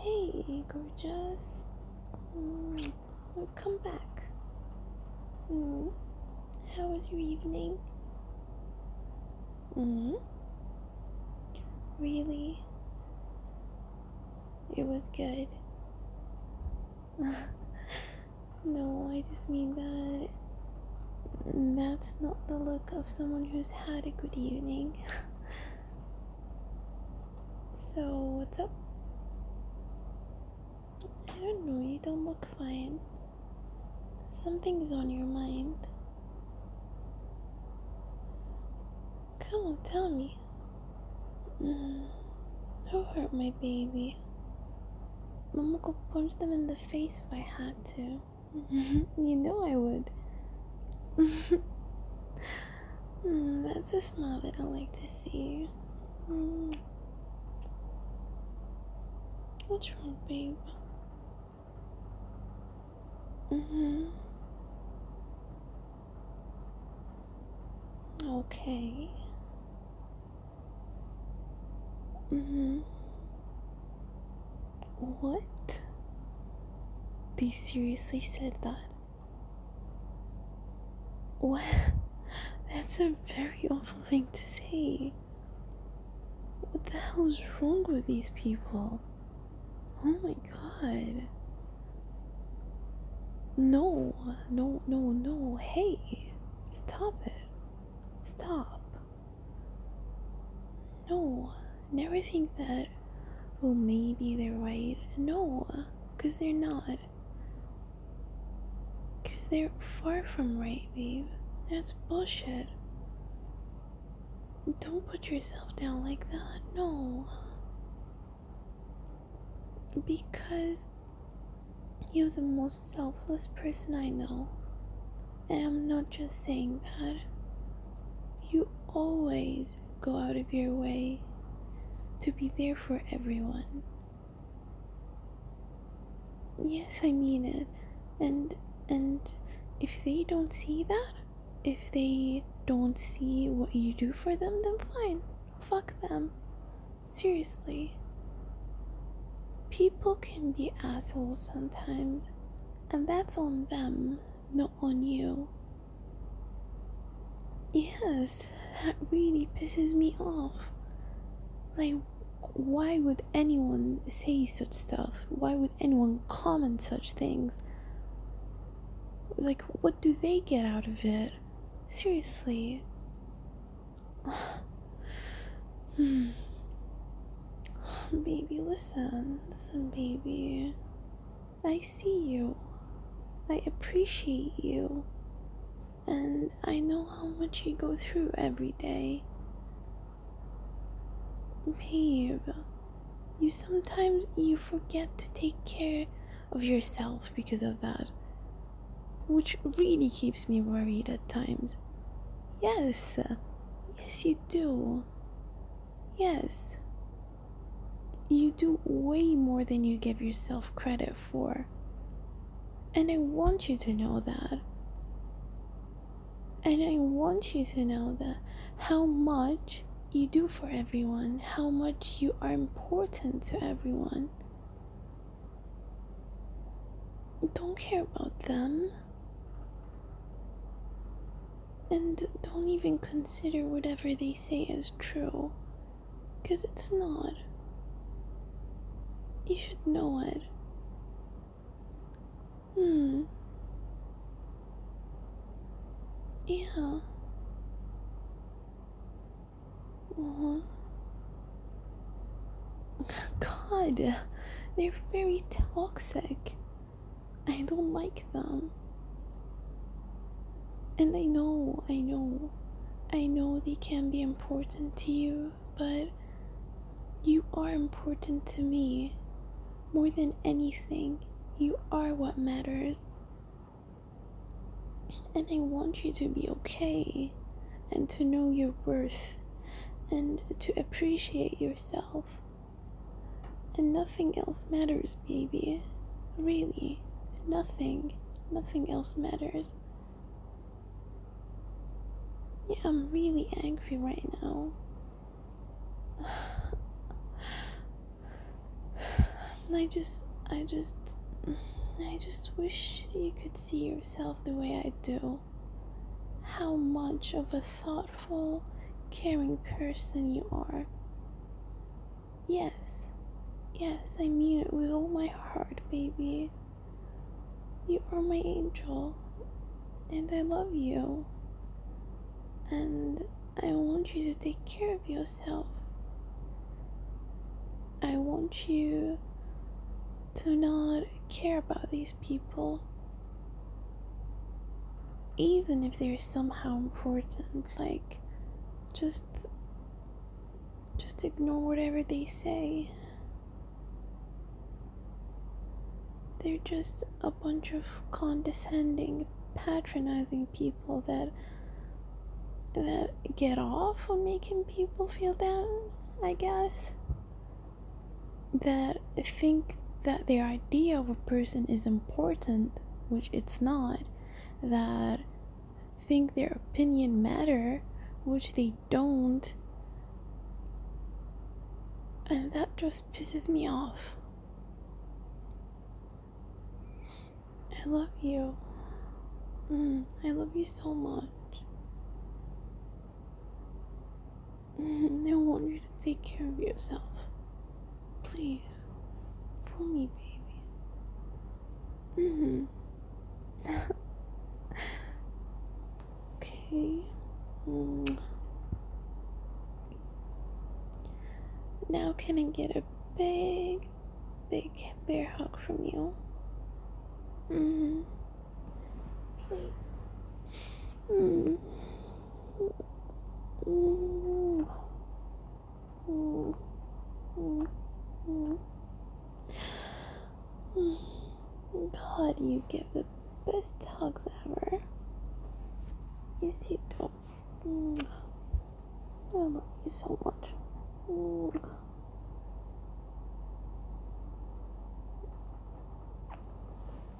Hey, gorgeous. Mm, come back. Mm, how was your evening? Mm, really? It was good. No, I just mean that that's not the look of someone who's had a good evening. So, what's up? I don't know, you don't look fine. Something's on your mind. Come on, tell me. Who hurt my baby? Mama could punch them in the face if I had to. You know I would. That's a smile that I like to see. Mm, what's wrong, babe? Okay. What? They seriously said that? What? That's a very awful thing to say. What the hell is wrong with these people? Oh my god. No, no, no, no. Hey, stop it. Stop. No, never think that, well, maybe they're right. No, because they're not. Because they're far from right, babe. That's bullshit. Don't put yourself down like that. No. Because you're the most selfless person I know. And I'm not just saying that. You always go out of your way to be there for everyone. Yes, I mean it. And if they don't see that, if they don't see what you do for them, then fine. Fuck them. Seriously. People can be assholes sometimes, and that's on them, not on you. Yes, that really pisses me off. Like, why would anyone say such stuff? Why would anyone comment such things? Like, what do they get out of it? Seriously. Baby, listen, baby. I see you. I appreciate you. And I know how much you go through every day. Babe, you forget to take care of yourself because of that, which really keeps me worried at times. Yes, yes, you do. Yes, you do way more than you give yourself credit for. And I want you to know that. And I want you to know that how much you do for everyone, how much you are important to everyone. Don't care about them. And don't even consider whatever they say as true. Because it's not. You should know it. Yeah. God, they're very toxic. I don't like them. And I know they can be important to you, but you are important to me. More than anything, you are what matters. And I want you to be okay, and to know your worth, and to appreciate yourself. And nothing else matters, baby. Really, nothing else matters. Yeah, I'm really angry right now. I just, I just wish you could see yourself the way I do. How much of a thoughtful, caring person you are. Yes, yes, I mean it with all my heart, baby. You are my angel, and I love you. And I want you to take care of yourself. I want you to not care about these people, even if they're somehow important. Like, just ignore whatever they say. They're just a bunch of condescending, patronizing people that get off on making people feel down, I guess. That think that their idea of a person is important, which it's not. That think their opinion matter, which they don't. And that just pisses me off. I love you. I love you so much. I want you to take care of yourself. Please. For me, baby. Okay. Now can I get a big, big bear hug from you? Please. God, you give the best hugs ever. Yes, you do. I love you so much.